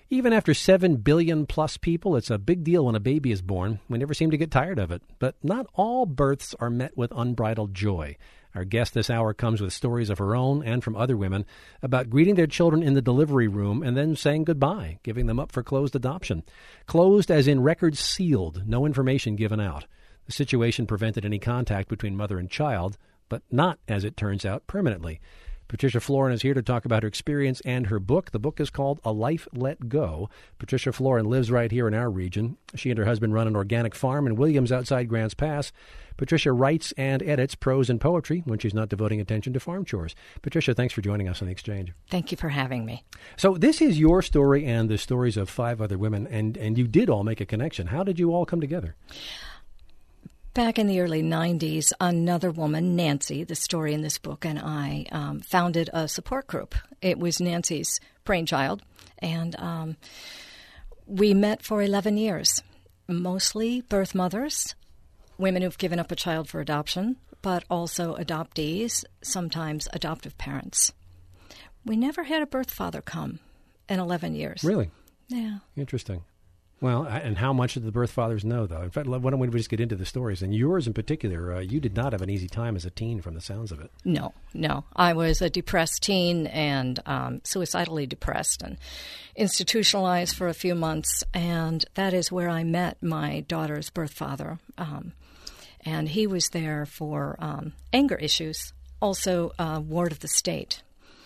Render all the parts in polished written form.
Even after 7 billion plus people, it's a big deal when a baby is born. We never seem to get tired of it. But not all births are met with unbridled joy. Our guest this hour comes with stories of her own and from other women about greeting their children in the delivery room and then saying goodbye, giving them up for closed adoption. Closed as in records sealed, no information given out. The situation prevented any contact between mother and child, but not, as it turns out, permanently. Patricia Florin is here to talk about her experience and her book. The book is called A Life Let Go. Patricia Florin lives right here in our region. She and her husband run an organic farm in Williams outside Grants Pass. Patricia writes and edits prose and poetry when she's not devoting attention to farm chores. Patricia, thanks for joining us on The Exchange. Thank you for having me. So this is your story and the stories of 5 other women, and you did all make a connection. How did you all come together? Back in the early 90s, another woman, Nancy, the story in this book, and I founded a support group. It was Nancy's brainchild, and we met for 11 years, mostly birth mothers, women who've given up a child for adoption, but also adoptees, sometimes adoptive parents. We never had a birth father come in 11 years. Really? Yeah. Interesting. Well, and how much did the birth fathers know, though? In fact, why don't we just get into the stories? And yours in particular, you did not have an easy time as a teen from the sounds of it. No. I was a depressed teen and suicidally depressed and institutionalized for a few months. And that is where I met my daughter's birth father. And he was there for anger issues, also ward of the state.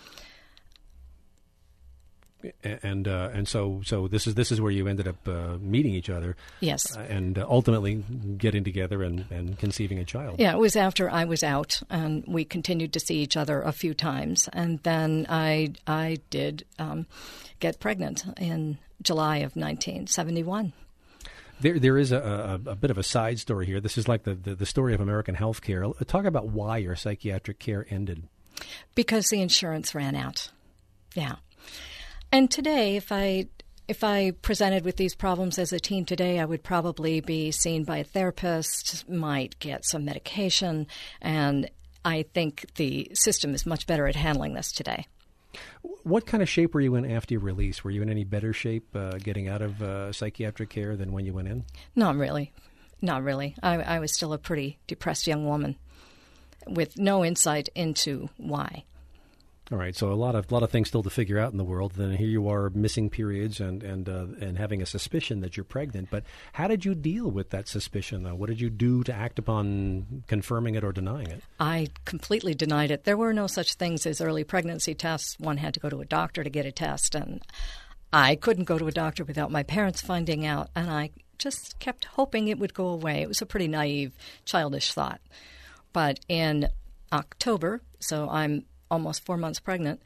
And so this is where you ended up meeting each other. Yes. And ultimately getting together and conceiving a child. Yeah, it was after I was out, and we continued to see each other a few times. And then I did get pregnant in July of 1971. There is a bit of a side story here. This is like the story of American healthcare. Talk about why your psychiatric care ended. Because the insurance ran out. Yeah. And today, if I presented with these problems as a teen today, I would probably be seen by a therapist, might get some medication, and I think the system is much better at handling this today. What kind of shape were you in after your release? Were you in any better shape getting out of psychiatric care than when you went in? Not really. I was still a pretty depressed young woman with no insight into why. All right, so a lot of things still to figure out in the world. Then here you are, missing periods and having a suspicion that you're pregnant. But how did you deal with that suspicion, though? What did you do to act upon confirming it or denying it? I completely denied it. There were no such things as early pregnancy tests. One had to go to a doctor to get a test, and I couldn't go to a doctor without my parents finding out. And I just kept hoping it would go away. It was a pretty naive, childish thought. But in October, so I'm almost 4 months pregnant,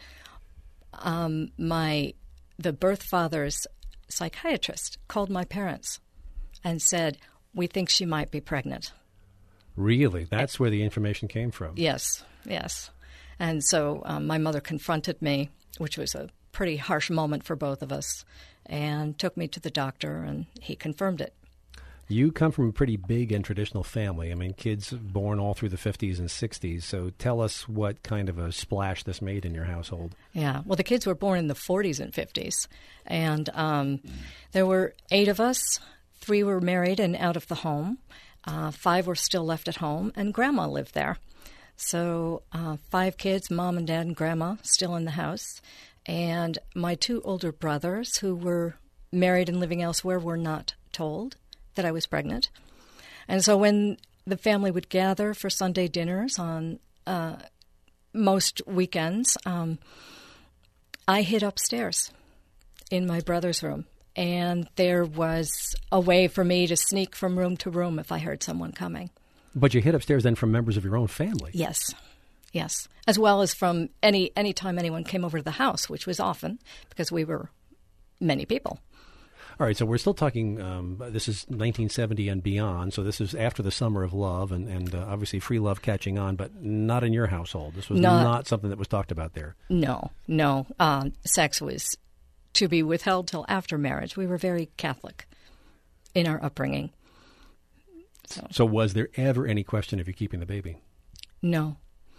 the birth father's psychiatrist called my parents and said, "We think she might be pregnant." Really? That's where the information came from? Yes. And so my mother confronted me, which was a pretty harsh moment for both of us, and took me to the doctor, and he confirmed it. You come from a pretty big and traditional family. I mean, kids born all through the 50s and 60s. So tell us what kind of a splash this made in your household. Yeah. Well, the kids were born in the 40s and 50s. And there were 8 of us. 3 were married and out of the home. 5 were still left at home. And Grandma lived there. So 5 kids, Mom and Dad and Grandma, still in the house. And my 2 older brothers, who were married and living elsewhere, were not told that I was pregnant. And so when the family would gather for Sunday dinners on most weekends, I hid upstairs in my brother's room. And there was a way for me to sneak from room to room if I heard someone coming. But you hid upstairs then from members of your own family? Yes. As well as from any time anyone came over to the house, which was often because we were many people. All right, so we're still talking, this is 1970 and beyond, so this is after the summer of love and obviously free love catching on, but not in your household. This was not something that was talked about there. No. Sex was to be withheld till after marriage. We were very Catholic in our upbringing. So was there ever any question of you keeping the baby? No.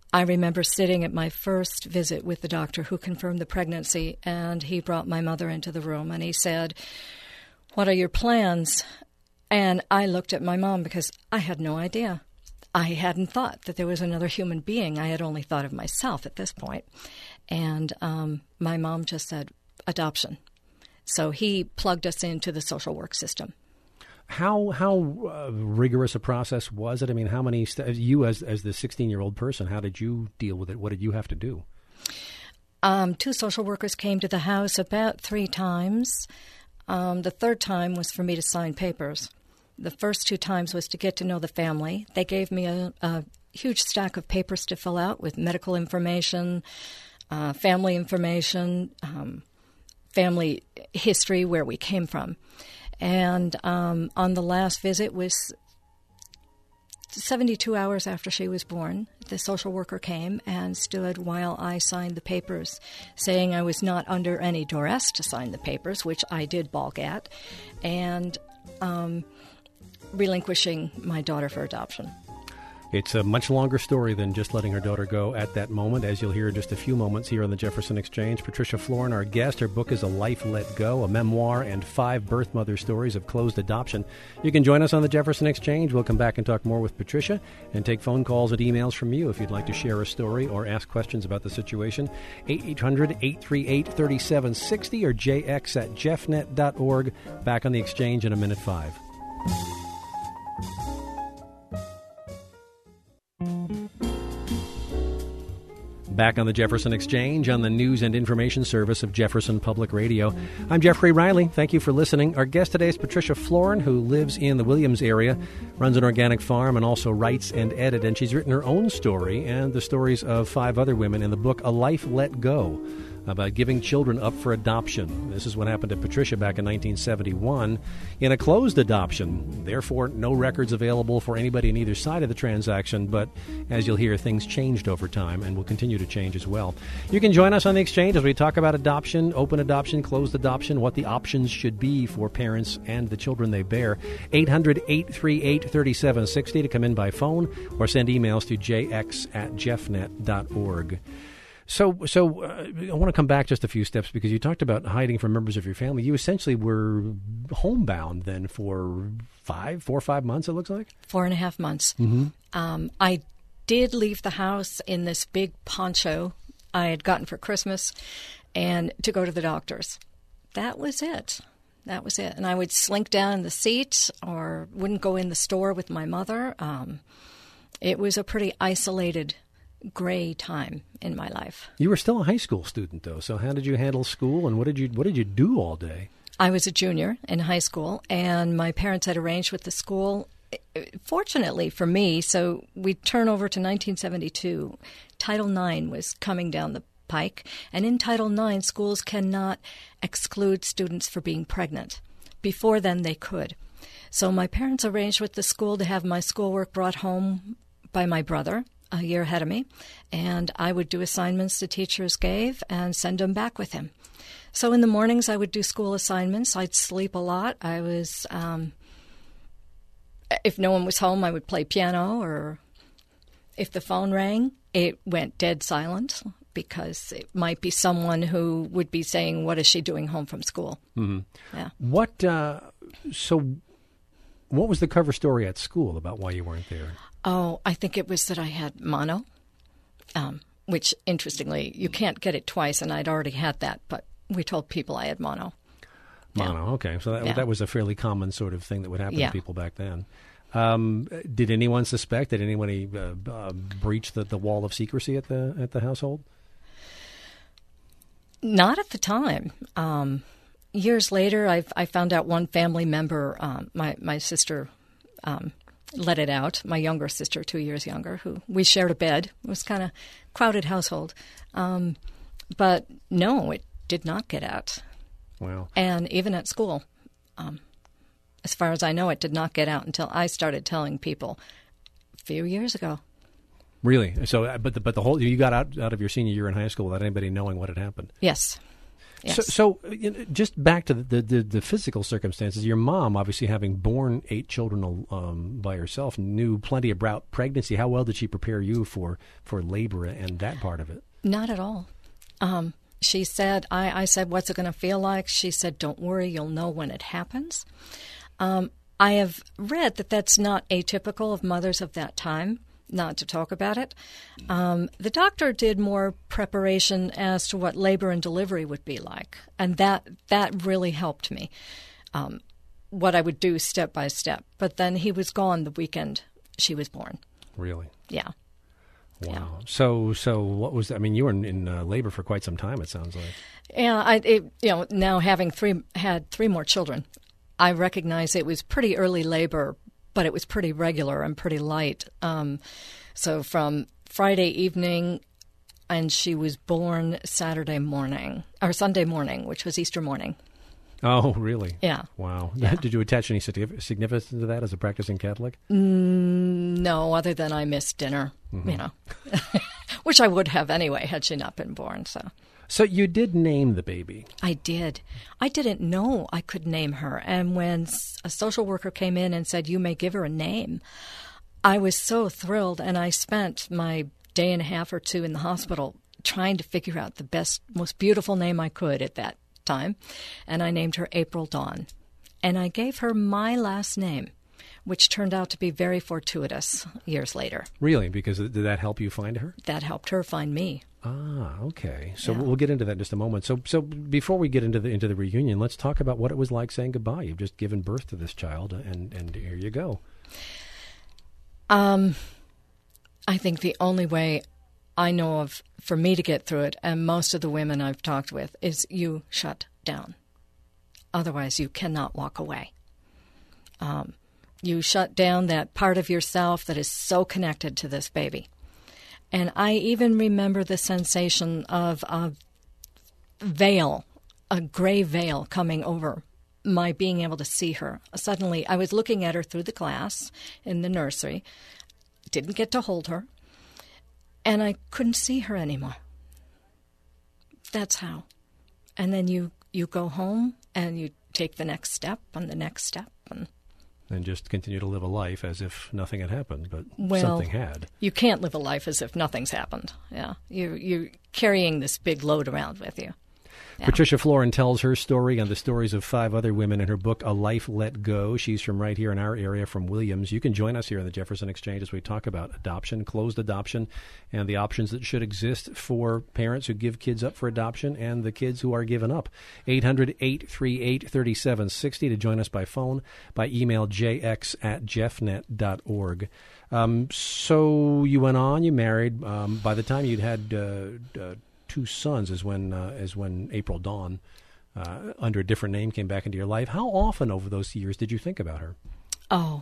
I remember sitting at my first visit with the doctor who confirmed the pregnancy, and he brought my mother into the room, and he said, "What are your plans?" And I looked at my mom because I had no idea. I hadn't thought that there was another human being. I had only thought of myself at this point. And my mom just said, adoption. So he plugged us into the social work system. How rigorous a process was it? I mean, how many you as the 16-year-old person, how did you deal with it? What did you have to do? 2 social workers came to the house about 3 times. The third time was for me to sign papers. The first 2 times was to get to know the family. They gave me a huge stack of papers to fill out with medical information, family information, family history, where we came from. And on the last visit was 72 hours after she was born. The social worker came and stood while I signed the papers, saying I was not under any duress to sign the papers, which I did balk at, and relinquishing my daughter for adoption. It's a much longer story than just letting her daughter go at that moment, as you'll hear in just a few moments here on the Jefferson Exchange. Patricia Florin, our guest. Her book is A Life Let Go, a memoir and 5 birth mother stories of closed adoption. You can join us on the Jefferson Exchange. We'll come back and talk more with Patricia and take phone calls and emails from you if you'd like to share a story or ask questions about the situation. 800-838-3760 or jx@jeffnet.org. Back on the Exchange in a minute 5. Back on the Jefferson Exchange on the news and information service of Jefferson Public Radio. I'm Jeffrey Riley. Thank you for listening. Our guest today is Patricia Florin, who lives in the Williams area, runs an organic farm, and also writes and edits. And she's written her own story and the stories of 5 other women in the book A Life Let Go, about giving children up for adoption. This is what happened to Patricia back in 1971 in a closed adoption. Therefore, no records available for anybody on either side of the transaction. But as you'll hear, things changed over time and will continue to change as well. You can join us on the Exchange as we talk about adoption, open adoption, closed adoption, what the options should be for parents and the children they bear. 800-838-3760 to come in by phone or send emails to jx@jeffnet.org. So I want to come back just a few steps because you talked about hiding from members of your family. You essentially were homebound then for 4 or 5 months, it looks like? 4.5 months. Mm-hmm. I did leave the house in this big poncho I had gotten for Christmas and to go to the doctor's. That was it. And I would slink down in the seat or wouldn't go in the store with my mother. It was a pretty isolated, gray time in my life. You were still a high school student, though. So how did you handle school, and what did you do all day? I was a junior in high school, and my parents had arranged with the school, fortunately for me, so we turn over to 1972. Title IX was coming down the pike, and in Title IX, schools cannot exclude students for being pregnant. Before then, they could. So my parents arranged with the school to have my schoolwork brought home by my brother, a year ahead of me, and I would do assignments the teachers gave and send them back with him. So in the mornings, I would do school assignments. I'd sleep a lot. I was, if no one was home, I would play piano, or if the phone rang, it went dead silent because it might be someone who would be saying, "What is she doing home from school?" Mm-hmm. Yeah. What was the cover story at school about why you weren't there? Oh, I think it was that I had mono, which, interestingly, you can't get it twice, and I'd already had that, but we told people I had mono. Mono, yeah. Okay. So that was a fairly common sort of thing that would happen to people back then. Did anyone suspect? Did anyone breach the wall of secrecy at the household? Not at the time. Years later, I found out one family member, my sister, let it out. My younger sister, 2 years younger, who we shared a bed. It was kind of crowded household. But no, it did not get out. Wow. And even at school, as far as I know, it did not get out until I started telling people a few years ago. Really? So, but the whole, you got out of your senior year in high school without anybody knowing what had happened? Yes. Yes. So just back to the physical circumstances, your mom, obviously having borne 8 children by herself, knew plenty about pregnancy. How well did she prepare you for labor and that part of it? Not at all. She said, I said, what's it going to feel like? She said, don't worry, you'll know when it happens. I have read that that's not atypical of mothers of that time, not to talk about it. The doctor did more preparation as to what labor and delivery would be like, and that really helped me, what I would do step by step. But then he was gone the weekend she was born. Really? Yeah. Wow. Yeah. So what was that? I mean, you were in labor for quite some time, it sounds like. Yeah, now having had 3 more children, I recognize it was pretty early labor, but it was pretty regular and pretty light. So from Friday evening, and she was born Sunday morning, which was Easter morning. Oh, really? Yeah. Wow. Yeah. Did you attach any significance to that as a practicing Catholic? No, other than I missed dinner, which I would have anyway had she not been born. So you did name the baby. I did. I didn't know I could name her. And when a social worker came in and said, you may give her a name, I was so thrilled. And I spent my day and a half or 2 in the hospital trying to figure out the best, most beautiful name I could at that time. And I named her April Dawn. And I gave her my last name, which turned out to be very fortuitous years later. Really? Because did that help you find her? That helped her find me. Ah, okay. So Yeah. we'll get into that in just a moment. So before we get into the reunion, let's talk about what it was like saying goodbye. You've just given birth to this child, and here you go. I think the only way I know of for me to get through it, and most of the women I've talked with, is you shut down. Otherwise, you cannot walk away. You shut down that part of yourself that is so connected to this baby. And I even remember the sensation of a veil, a gray veil coming over my being able to see her. Suddenly, I was looking at her through the glass in the nursery, didn't get to hold her, and I couldn't see her anymore. That's how. And then you go home and you take the next step and the next step. And just continue to live a life as if nothing had happened, but Well, something had. You can't live a life as if nothing's happened. Yeah, you're carrying this big load around with you. Yeah. Patricia Florin tells her story and the stories of 5 other women in her book, A Life Let Go. She's from right here in our area, from Williams. You can join us here in the Jefferson Exchange as we talk about adoption, closed adoption, and the options that should exist for parents who give kids up for adoption and the kids who are given up. 800-838-3760 to join us by phone, by email jx@jeffnet.org. So you went on, you married. By the time you'd had 2 sons is when April Dawn, under a different name, came back into your life. How often over those years did you think about her? Oh,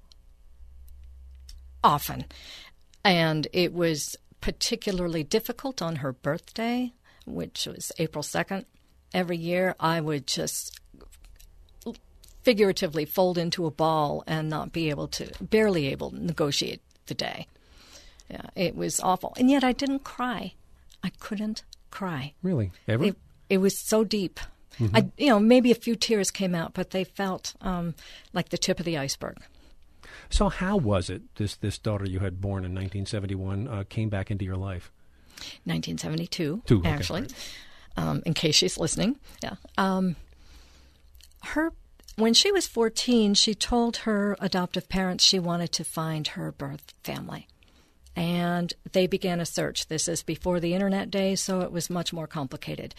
often. And it was particularly difficult on her birthday, which was April 2nd. Every year I would just figuratively fold into a ball and not be able to, barely able to negotiate the day. Yeah, it was awful. And yet I didn't cry. I couldn't cry. Really? Ever? It was so deep. Maybe a few tears came out, but they felt like the tip of the iceberg. So how was it this daughter you had born in 1971 came back into your life? 1972, okay, actually, right. In case she's listening. Yeah. When she was 14, she told her adoptive parents she wanted to find her birth family. And they began a search. This is before the internet days, so it was much more complicated.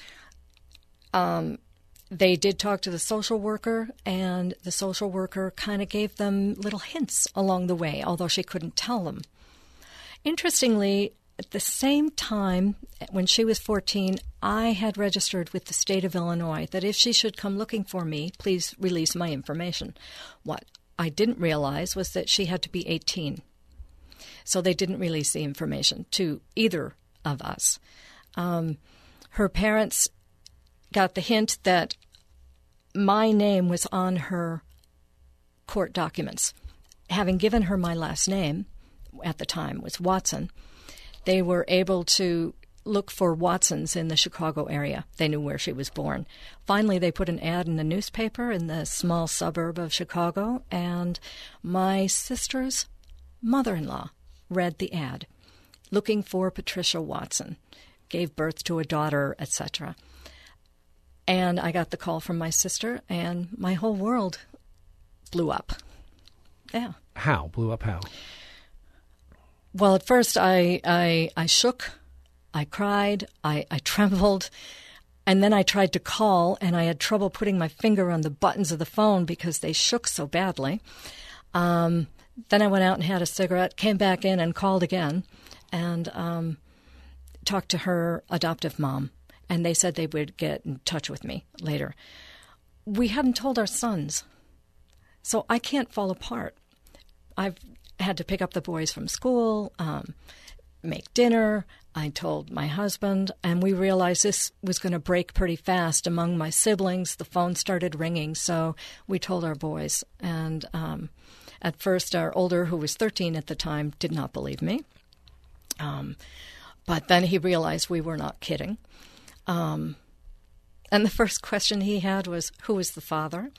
They did talk to the social worker, and the social worker kind of gave them little hints along the way, although she couldn't tell them. Interestingly, at the same time, when she was 14, I had registered with the state of Illinois that if she should come looking for me, please release my information. What I didn't realize was that she had to be 18. So they didn't release the information to either of us. Her parents got the hint that my name was on her court documents. Having given her my last name, at the time was Watson, they were able to look for Watsons in the Chicago area. They knew where she was born. Finally, they put an ad in the newspaper in the small suburb of Chicago, and my sister's mother-in-law read the ad, looking for Patricia Watson, gave birth to a daughter, etc. And I got the call from my sister, and my whole world blew up. Yeah. How? Blew up how? Well, at first I shook, I cried, I trembled, and then I tried to call, and I had trouble putting my finger on the buttons of the phone because they shook so badly. Then I went out and had a cigarette, came back in and called again, and talked to her adoptive mom, and they said they would get in touch with me later. We hadn't told our sons, so I can't fall apart. I've had to pick up the boys from school, make dinner. I told my husband, and we realized this was going to break pretty fast among my siblings. The phone started ringing, so we told our boys. And at first, our older, who was 13 at the time, did not believe me. But then he realized we were not kidding. And the first question he had was, who was the father?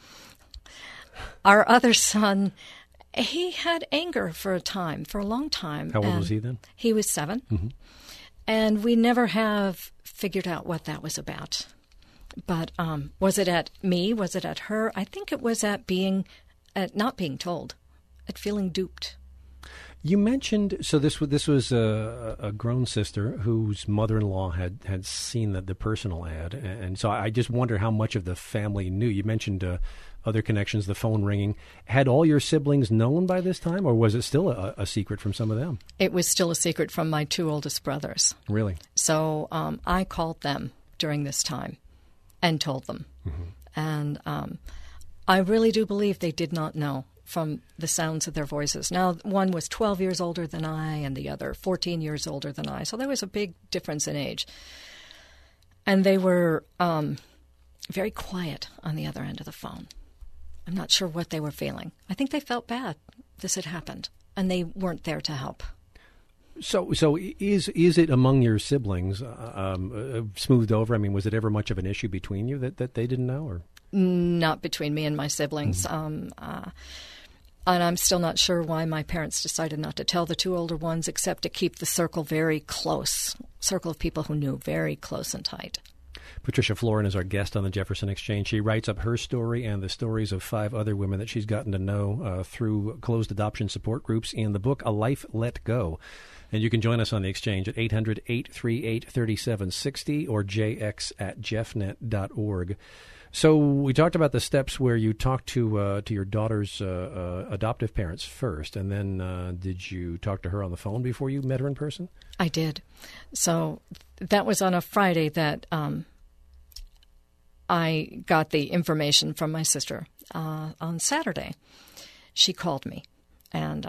Our other son, he had anger for a long time. How old was he then? He was 7. Mm-hmm. And we never have figured out what that was about. But was it at me? Was it at her? I think it was at not being told, at feeling duped. You mentioned, so this was a grown sister whose mother-in-law had seen the personal ad, and so I just wonder how much of the family knew. You mentioned other connections, the phone ringing. Had all your siblings known by this time, or was it still a secret from some of them? It was still a secret from my 2 oldest brothers. Really? So I called them during this time and told them. Mm-hmm. And I really do believe they did not know from the sounds of their voices. Now, one was 12 years older than I, and the other 14 years older than I. So there was a big difference in age. And they were very quiet on the other end of the phone. I'm not sure what they were feeling. I think they felt bad this had happened, and they weren't there to help. So is it among your siblings smoothed over? I mean, was it ever much of an issue between you that they didn't know? Or not between me and my siblings. Mm-hmm. And I'm still not sure why my parents decided not to tell the 2 older ones, except to keep the circle very close, circle of people who knew, very close and tight. Patricia Florin is our guest on the Jefferson Exchange. She writes up her story and the stories of 5 other women that she's gotten to know through closed adoption support groups in the book A Life Let Go. And you can join us on the Exchange at 800-838-3760 or jx@jeffnet.org. So we talked about the steps where you talked to your daughter's adoptive parents first, and then did you talk to her on the phone before you met her in person? I did. So that was on a Friday that I got the information from my sister. On Saturday, she called me, and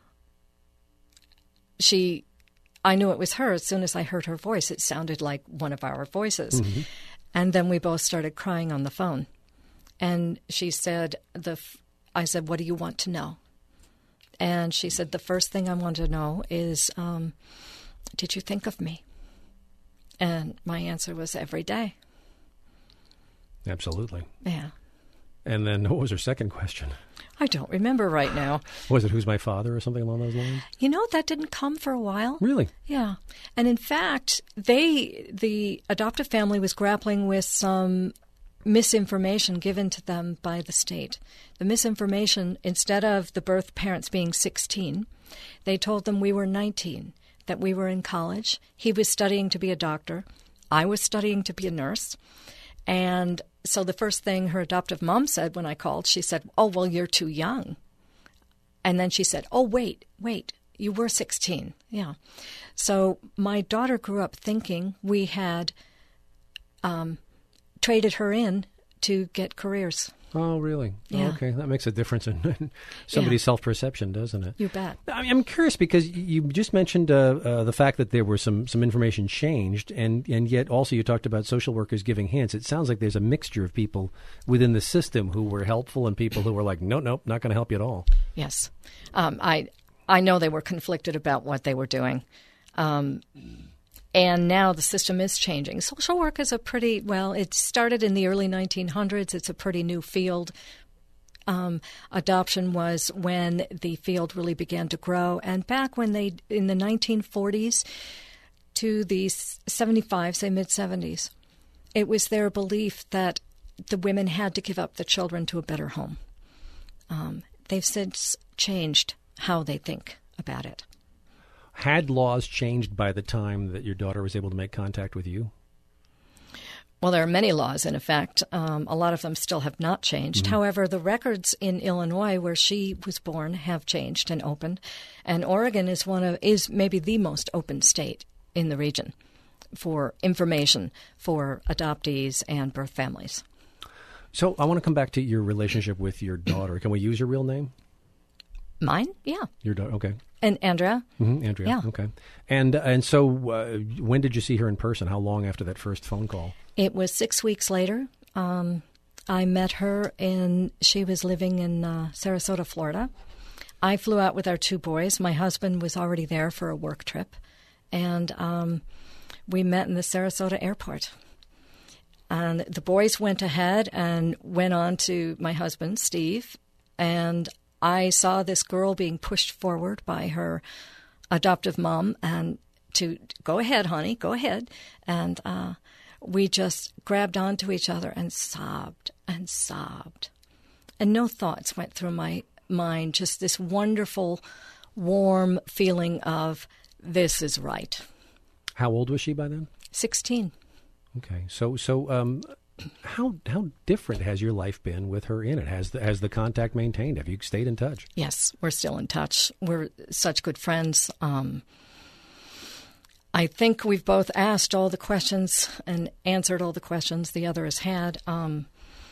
I knew it was her as soon as I heard her voice. It sounded like one of our voices. Mm-hmm. And then we both started crying on the phone. And she said, I said, what do you want to know? And she said, the first thing I want to know is, did you think of me? And my answer was every day. Absolutely. Yeah. And then what was her second question? I don't remember right now. Was it who's my father or something along those lines? You know, that didn't come for a while. Really? Yeah. And in fact, the adoptive family was grappling with some misinformation given to them by the state. The misinformation, instead of the birth parents being 16, they told them we were 19, that we were in college. He was studying to be a doctor. I was studying to be a nurse. And so the first thing her adoptive mom said when I called, she said, oh, well, you're too young. And then she said, oh, wait, you were 16. Yeah. So my daughter grew up thinking we had traded her in to get careers. Oh, really? Yeah. Oh, okay. That makes a difference in somebody's self-perception, doesn't it? You bet. I'm curious because you just mentioned the fact that there were some information changed, and yet also you talked about social workers giving hints. It sounds like there's a mixture of people within the system who were helpful and people who were like, nope, not going to help you at all. Yes. I know they were conflicted about what they were doing. And now the system is changing. Social work is it started in the early 1900s. It's a pretty new field. Adoption was when the field really began to grow. And back when in the 1940s to the 75s, say mid-70s, it was their belief that the women had to give up the children to a better home. They've since changed how they think about it. Had laws changed by the time that your daughter was able to make contact with you? Well, there are many laws in effect. A lot of them still have not changed. Mm-hmm. However, the records in Illinois where she was born have changed and opened. And Oregon is maybe the most open state in the region for information for adoptees and birth families. So I want to come back to your relationship with your daughter. Can we use your real name? Mine? Yeah. Your daughter, okay. And Andrea? Mm-hmm, Andrea, yeah. Okay. And so when did you see her in person? How long after that first phone call? It was 6 weeks later. I met her, she was living in Sarasota, Florida. I flew out with our 2 boys. My husband was already there for a work trip. And we met in the Sarasota airport. And the boys went ahead and went on to my husband, Steve, and I saw this girl being pushed forward by her adoptive mom and to go ahead, honey, go ahead. And we just grabbed onto each other and sobbed and sobbed. And no thoughts went through my mind, just this wonderful, warm feeling of this is right. How old was she by then? 16. Okay. So how different has your life been with her in it? Has the contact maintained? Have you stayed in touch? Yes, we're still in touch. We're such good friends. I think we've both asked all the questions and answered all the questions the other has had. And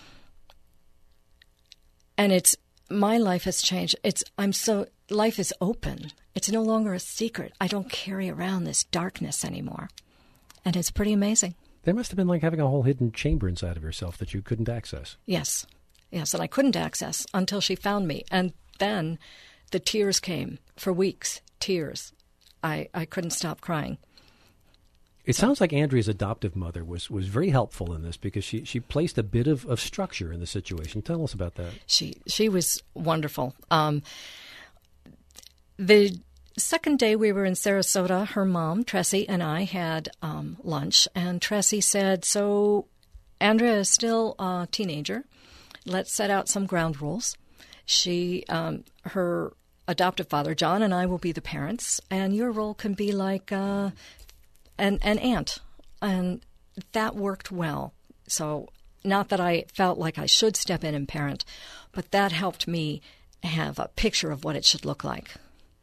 my life has changed. Life is open. It's no longer a secret. I don't carry around this darkness anymore. And it's pretty amazing. There must have been like having a whole hidden chamber inside of yourself that you couldn't access. Yes, and I couldn't access until she found me. And then the tears came for weeks, tears. I couldn't stop crying. It sounds like Andrea's adoptive mother was very helpful in this because she placed a bit of structure in the situation. Tell us about that. She was wonderful. The second day we were in Sarasota, her mom, Tressie, and I had lunch, and Tressie said, so Andrea is still a teenager. Let's set out some ground rules. Her adoptive father, John, and I will be the parents, and your role can be like an aunt. And that worked well. So not that I felt like I should step in and parent, but that helped me have a picture of what it should look like.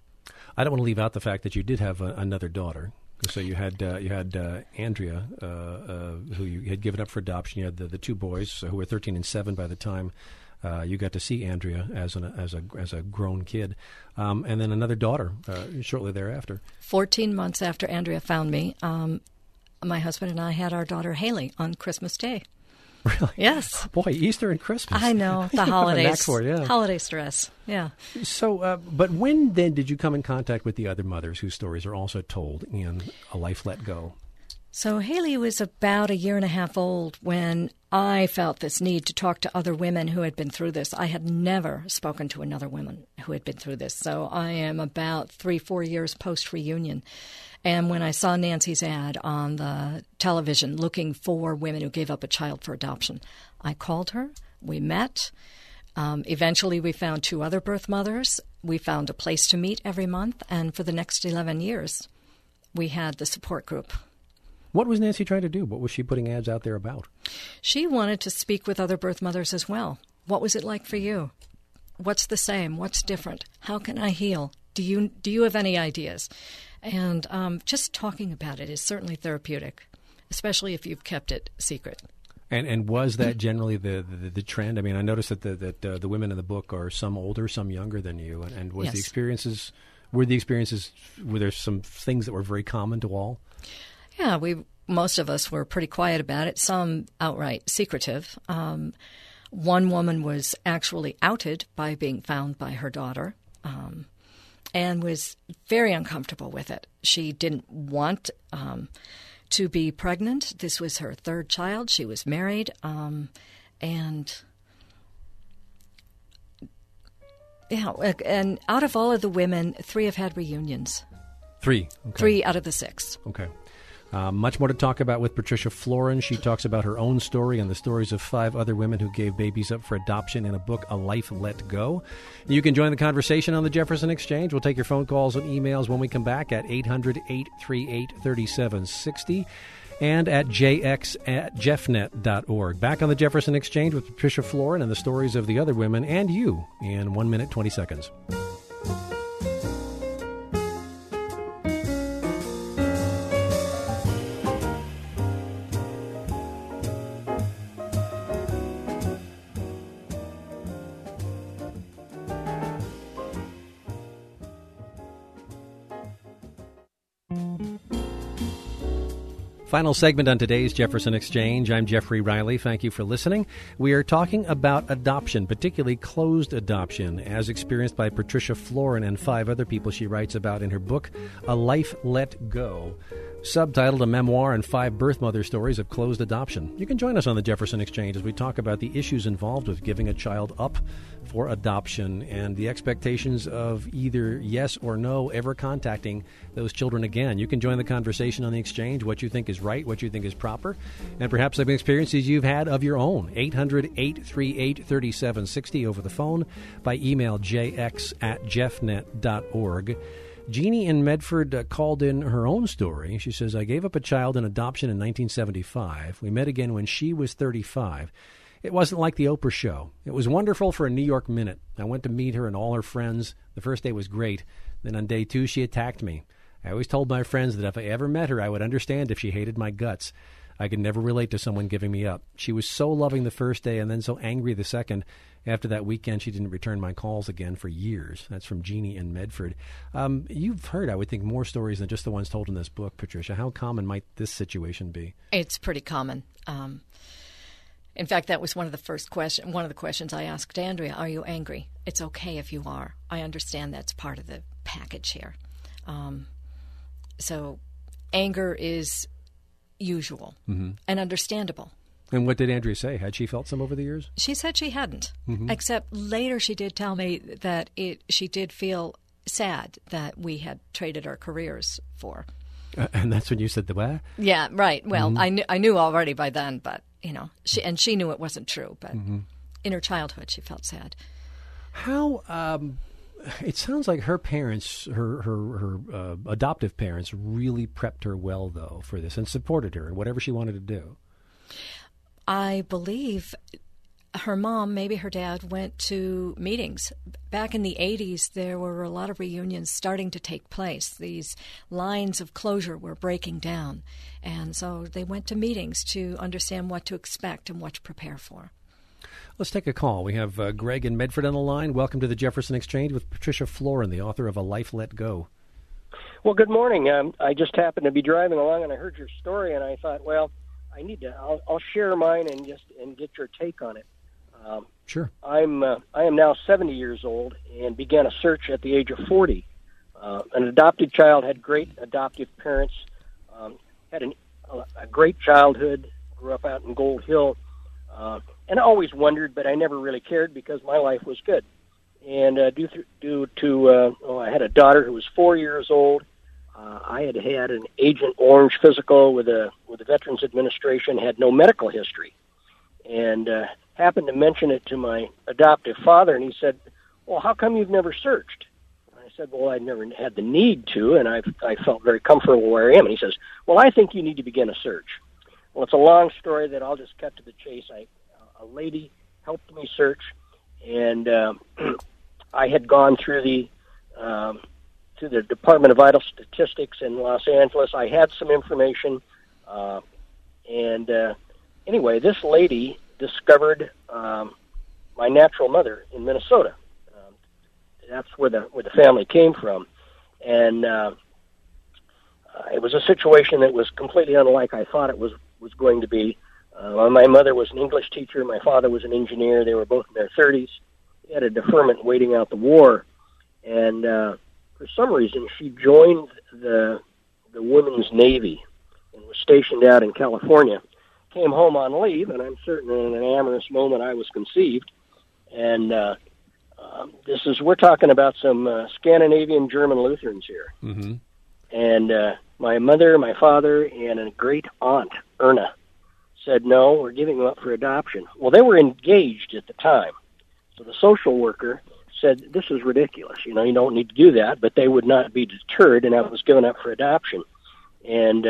I don't want to leave out the fact that you did have another daughter. So you had Andrea, who you had given up for adoption. You had the 2 boys who were 13 and 7 by the time you got to see Andrea as a grown kid, and then another daughter shortly thereafter. 14 months after Andrea found me, my husband and I had our daughter Haley on Christmas Day. Really? Yes. Boy, Easter and Christmas. I know, the holidays. For it, yeah. Holiday stress, yeah. So, but when then did you come in contact with the other mothers whose stories are also told in A Life Let Go? So Haley was about 1.5 years old when I felt this need to talk to other women who had been through this. I had never spoken to another woman who had been through this. So I am about 3-4 years post-reunion. And when I saw Nancy's ad on the television looking for women who gave up a child for adoption, I called her. We met. Eventually, we found 2 other birth mothers. We found a place to meet every month. And for the next 11 years, we had the support group. What was Nancy trying to do? What was she putting ads out there about? She wanted to speak with other birth mothers as well. What was it like for you? What's the same? What's different? How can I heal? Do you have any ideas? And just talking about it is certainly therapeutic, especially if you've kept it secret. And was that generally the trend? I mean, I noticed that the women in the book are some older, some younger than you. And was yes. Were there some things that were very common to all? Yeah, most of us were pretty quiet about it, some outright secretive. One woman was actually outed by being found by her daughter. and was very uncomfortable with it. She didn't want to be pregnant. This was her third child. She was married, and out of all of the women, 3 have had reunions. 3? Okay. 3 out of the 6. Okay. Much more to talk about with Patricia Florin. She talks about her own story and the stories of 5 other women who gave babies up for adoption in a book, A Life Let Go. You can join the conversation on the Jefferson Exchange. We'll take your phone calls and emails when we come back at 800-838-3760 and at jx@jeffnet.org. Back on the Jefferson Exchange with Patricia Florin and the stories of the other women and you in 1 minute, 20 seconds. Final segment on today's Jefferson Exchange. I'm Jeffrey Riley. Thank you for listening. We are talking about adoption, particularly closed adoption, as experienced by Patricia Florin and 5 other people she writes about in her book, A Life Let Go, subtitled A Memoir and 5 birth mother stories of closed adoption. You can join us on the Jefferson Exchange as we talk about the issues involved with giving a child up for adoption and the expectations of either yes or no ever contacting those children again. You can join the conversation on the Exchange, what you think is right, what you think is proper, and perhaps some experiences you've had of your own. 800-838-3760 over the phone, by email jx@jeffnet.org. Jeannie in Medford called in her own story. She says, I gave up a child in adoption in 1975. We met again when she was 35. It wasn't like the Oprah show. It was wonderful for a New York minute. I went to meet her and all her friends. The first day was great. Then on day 2, she attacked me. I always told my friends that if I ever met her, I would understand if she hated my guts. I could never relate to someone giving me up. She was so loving the first day and then so angry the second. After that weekend, she didn't return my calls again for years. That's from Jeannie in Medford. You've heard, I would think, more stories than just the ones told in this book, Patricia. How common might this situation be? It's pretty common. In fact, that was one of the questions I asked Andrea. Are you angry? It's okay if you are. I understand that's part of the package here. So anger is usual and understandable. And what did Andrea say? Had she felt some over the years? She said she hadn't, except later she did tell me that she did feel sad that we had traded our careers for. And that's when you said the what? Yeah, right. Well, I knew already by then, but she knew it wasn't true. But in her childhood, she felt sad. How? It sounds like her parents, her adoptive parents, really prepped her well, though, for this and supported her in whatever she wanted to do. I believe her mom, maybe her dad, went to meetings. Back in the 80s, there were a lot of reunions starting to take place. These lines of closure were breaking down. And so they went to meetings to understand what to expect and what to prepare for. Let's take a call. We have Greg in Medford on the line. Welcome to the Jefferson Exchange with Patricia Florin, the author of A Life Let Go. Well, good morning. I just happened to be driving along and I heard your story and I thought, well, I'll share mine and get your take on it. Sure. I am now 70 years old and began a search at the age of 40. An adopted child, had great adoptive parents, had a great childhood, grew up out in Gold Hill, and I always wondered, but I never really cared because my life was good. And due to I had a daughter who was 4 years old. I had an Agent Orange physical with the Veterans Administration, had no medical history, and happened to mention it to my adoptive father, and he said, well, how come you've never searched? And I said, well, I never had the need to, and I felt very comfortable where I am. And he says, well, I think you need to begin a search. Well, it's a long story that I'll just cut to the chase. A lady helped me search, and I had gone through to the Department of Vital Statistics in Los Angeles. I had some information, and anyway, this lady discovered my natural mother in Minnesota. That's where the family came from, and it was a situation that was completely unlike I thought it was going to be. My mother was an English teacher. My father was an engineer. They were both in their 30s. They had a deferment waiting out the war, and for some reason, she joined the Women's Navy and was stationed out in California. Came home on leave, and I'm certain in an amorous moment I was conceived. And we're talking about some Scandinavian German Lutherans here. Mm-hmm. And my mother, my father, and a great aunt, Erna, said, no, we're giving them up for adoption. Well, they were engaged at the time. So the social worker said, this is ridiculous. You don't need to do that. But they would not be deterred, and I was given up for adoption. And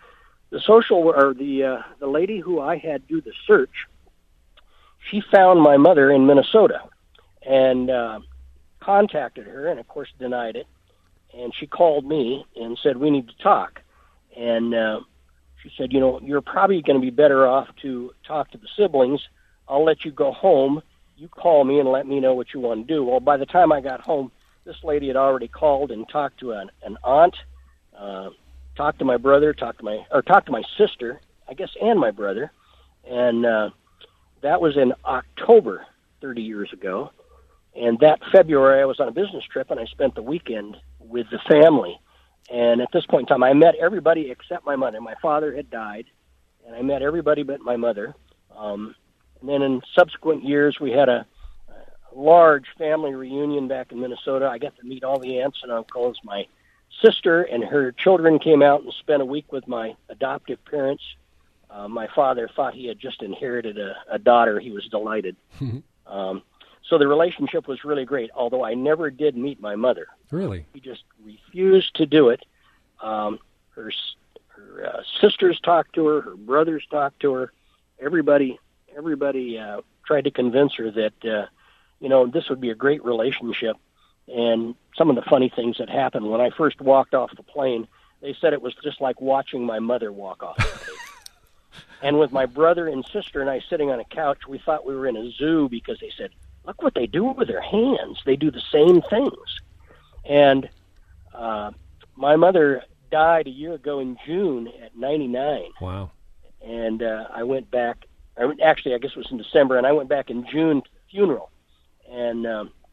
the lady who I had do the search, she found my mother in Minnesota and contacted her, and of course denied it. And she called me and said, we need to talk. And she said, you're probably going to be better off to talk to the siblings. I'll let you go home. You call me and let me know what you want to do. Well, by the time I got home, this lady had already called and talked to an aunt, talked to my brother, talked to my sister, I guess, and my brother. And that was in October 30 years ago. And that February, I was on a business trip, and I spent the weekend with the family. And at this point in time, I met everybody except my mother. My father had died, and I met everybody but my mother. And then in subsequent years, we had a large family reunion back in Minnesota. I got to meet all the aunts and uncles. My sister and her children came out and spent a week with my adoptive parents. My father thought he had just inherited a daughter. He was delighted. So the relationship was really great, although I never did meet my mother. Really? He just refused to do it. Her sisters talked to her. Her brothers talked to her. Everybody tried to convince her that, this would be a great relationship. And some of the funny things that happened when I first walked off the plane, they said it was just like watching my mother walk off the plane. And with my brother and sister and I sitting on a couch, we thought we were in a zoo because they said, look what they do with their hands. They do the same things. And my mother died a year ago in June at 99. Wow. And I went back. Actually, I guess it was in December, and I went back in June to the funeral. And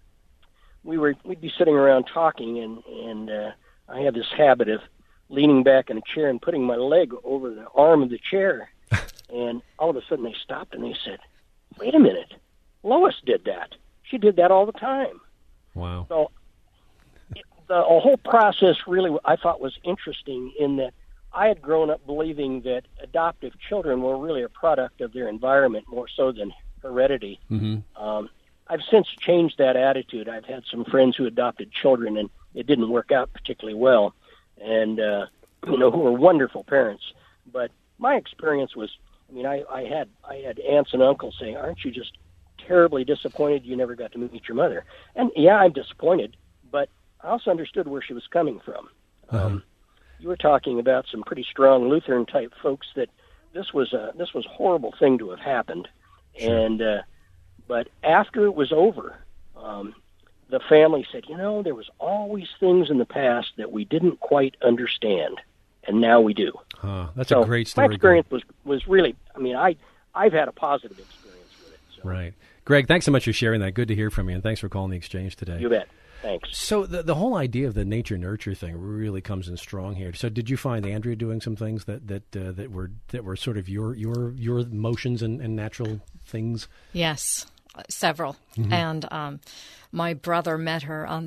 we'd be sitting around talking, and I have this habit of leaning back in a chair and putting my leg over the arm of the chair. And all of a sudden they stopped and they said, wait a minute, Lois did that. She did that all the time. Wow. So the whole process really, I thought, was interesting in that I had grown up believing that adoptive children were really a product of their environment more so than heredity. Mm-hmm. I've since changed that attitude. I've had some friends who adopted children, and it didn't work out particularly well, and who were wonderful parents. But my experience was, I had aunts and uncles saying, "Aren't you just terribly disappointed you never got to meet your mother?" And yeah, I'm disappointed, but I also understood where she was coming from. You were talking about some pretty strong Lutheran type folks that this was a horrible thing to have happened, sure. And but after it was over, the family said, there was always things in the past that we didn't quite understand, and now we do. That's a great story. My experience was really, I've had a positive experience with it. So. Right. Greg, thanks so much for sharing that. Good to hear from you, and thanks for calling the Exchange today. You bet. Thanks. So the whole idea of the nature-nurture thing really comes in strong here. So did you find Andrea doing some things that were sort of your motions and natural things? Yes, several. Mm-hmm. And my brother met her on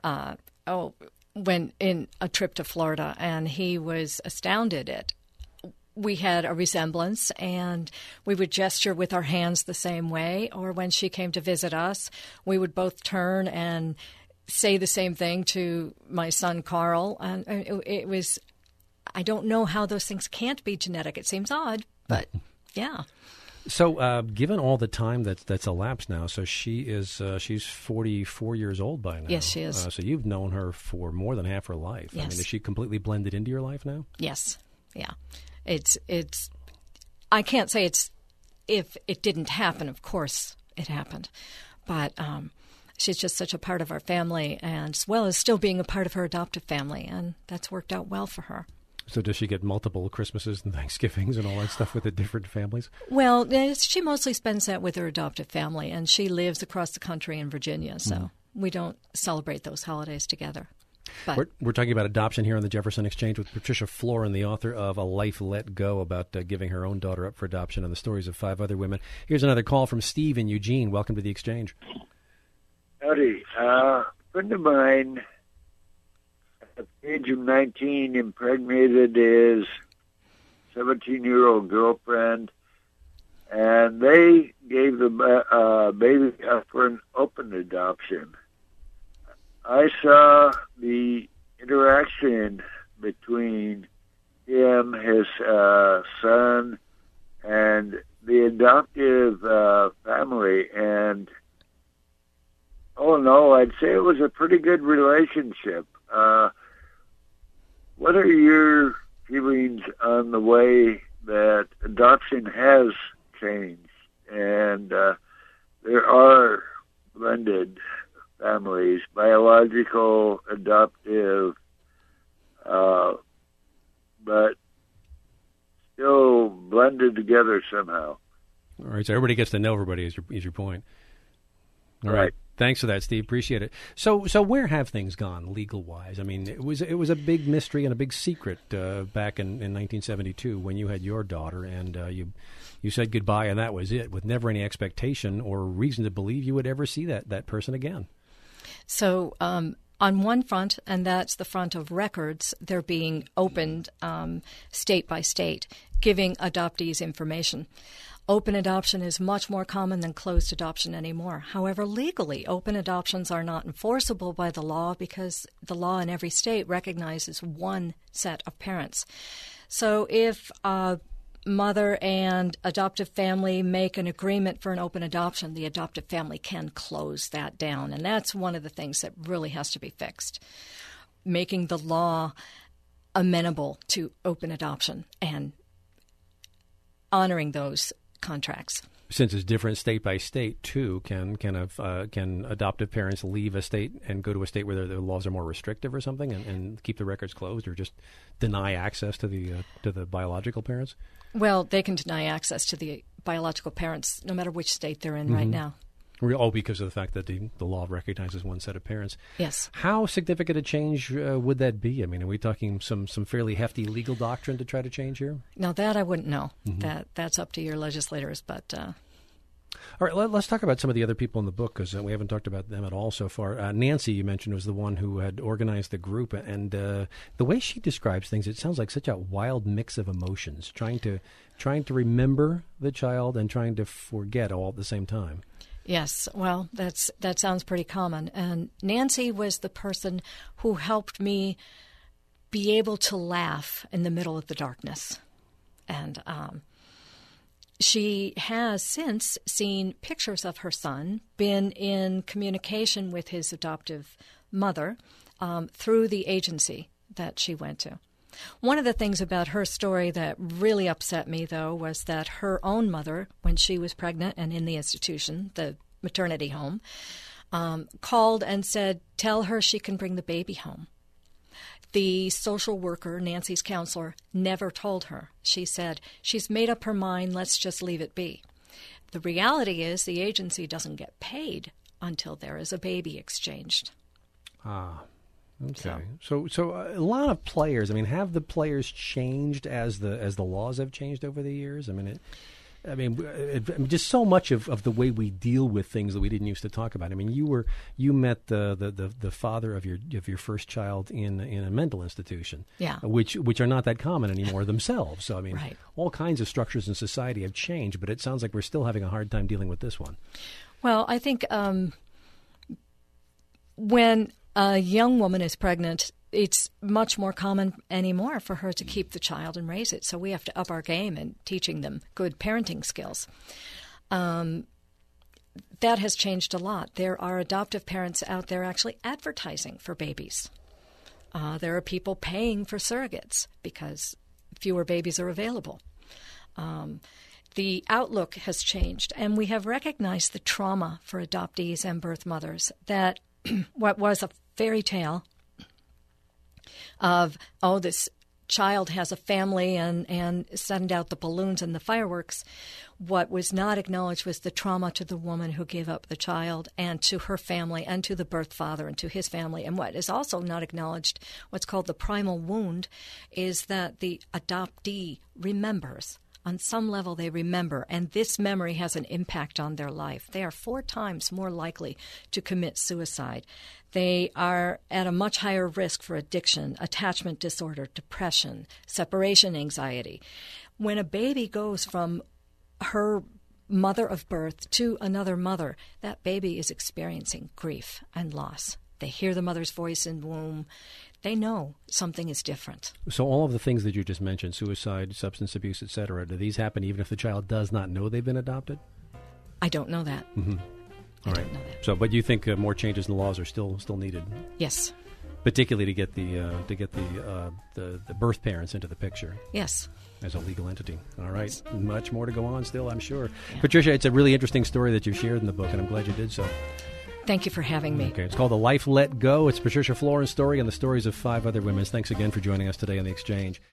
when in a trip to Florida, and he was astounded at. We had a resemblance, and we would gesture with our hands the same way. Or when she came to visit us, we would both turn and say the same thing to my son Carl. And it was, I don't know how those things can't be genetic. It seems odd, but yeah. So given all the time that's elapsed now, so she's 44 years old by now. Yes, she is. So you've known her for more than half her life. Yes. Is she completely blended into your life now? Yes. Yeah. It's I can't say it's if it didn't happen. Of course it happened. But she's just such a part of our family, and as well as still being a part of her adoptive family, and that's worked out well for her. So does she get multiple Christmases and Thanksgivings and all that stuff with the different families? Well, she mostly spends that with her adoptive family, and she lives across the country in Virginia, so we don't celebrate those holidays together. But We're talking about adoption here on the Jefferson Exchange with Patricia Florin, the author of A Life Let Go, about giving her own daughter up for adoption and the stories of 5 other women. Here's another call from Steve in Eugene. Welcome to the Exchange. Howdy. A friend of mine, at the age of 19, impregnated his 17-year-old girlfriend, and they gave the baby up for an open adoption. I saw the interaction between him, his son, and the adoptive family, and all in all, I'd say it was a pretty good relationship. What are your feelings on the way that adoption has changed? And there are blended families, biological, adoptive, but still blended together somehow. All right, so everybody gets to know everybody is your point. All right. Thanks for that, Steve. Appreciate it. So where have things gone legal-wise? I mean, it was a big mystery and a big secret back in 1972 when you had your daughter, and you said goodbye, and that was it, with never any expectation or reason to believe you would ever see that person again. So on one front, and that's the front of records, they're being opened state by state, giving adoptees information. Open adoption is much more common than closed adoption anymore. However, legally, open adoptions are not enforceable by the law because the law in every state recognizes one set of parents. So if a mother and adoptive family make an agreement for an open adoption, the adoptive family can close that down. And that's one of the things that really has to be fixed, making the law amenable to open adoption and honoring those contracts. Since it's different state by state, too, can adoptive parents leave a state and go to a state where the laws are more restrictive or something, and keep the records closed, or just deny access to the biological parents? Well, they can deny access to the biological parents no matter which state they're in right now. Oh, because of the fact that the law recognizes one set of parents. Yes. How significant a change would that be? I mean, are we talking some fairly hefty legal doctrine to try to change here? Now, that I wouldn't know. That's up to your legislators. But all right, let's talk about some of the other people in the book, because we haven't talked about them at all so far. Nancy, you mentioned, was the one who had organized the group, and the way she describes things, it sounds like such a wild mix of emotions, trying to remember the child and trying to forget all at the same time. Yes, well, that sounds pretty common. And Nancy was the person who helped me be able to laugh in the middle of the darkness. And she has since seen pictures of her son, been in communication with his adoptive mother through the agency that she went to. One of the things about her story that really upset me, though, was that her own mother, when she was pregnant and in the institution, the maternity home, called and said, tell her she can bring the baby home. The social worker, Nancy's counselor, never told her. She said, she's made up her mind, let's just leave it be. The reality is the agency doesn't get paid until there is a baby exchanged. Okay. So a lot of players. I mean, have the players changed as the laws have changed over the years? I mean, just so much of the way we deal with things that we didn't used to talk about. I mean, you met the father of your first child in a mental institution, which are not that common anymore themselves. So I mean, all kinds of structures in society have changed, but it sounds like we're still having a hard time dealing with this one. Well, I think when a young woman is pregnant, it's much more common anymore for her to keep the child and raise it. So we have to up our game in teaching them good parenting skills. That has changed a lot. There are adoptive parents out there actually advertising for babies. There are people paying for surrogates because fewer babies are available. The outlook has changed, and we have recognized the trauma for adoptees and birth mothers, that what was a fairy tale of, this child has a family and send out the balloons and the fireworks. What was not acknowledged was the trauma to the woman who gave up the child and to her family and to the birth father and to his family. And what is also not acknowledged, what's called the primal wound, is that the adoptee remembers. On some level, they remember, and this memory has an impact on their life. They are 4 times more likely to commit suicide. They are at a much higher risk for addiction, attachment disorder, depression, separation anxiety. When a baby goes from her mother of birth to another mother, that baby is experiencing grief and loss. They hear the mother's voice in womb. They know something is different. So all of the things that you just mentioned, suicide, substance abuse, et cetera, do these happen even if the child does not know they've been adopted? I don't know that. Mm-hmm. I don't know that. So, but you think more changes in the laws are still needed? Yes. Particularly to get the birth parents into the picture. Yes. As a legal entity. All right. Yes. Much more to go on still, I'm sure. Yeah. Patricia, it's a really interesting story that you've shared in the book, and I'm glad you did so. Thank you for having me. Okay, it's called The Life Let Go. It's Patricia Florin's story and the stories of 5 other women. Thanks again for joining us today on The Exchange.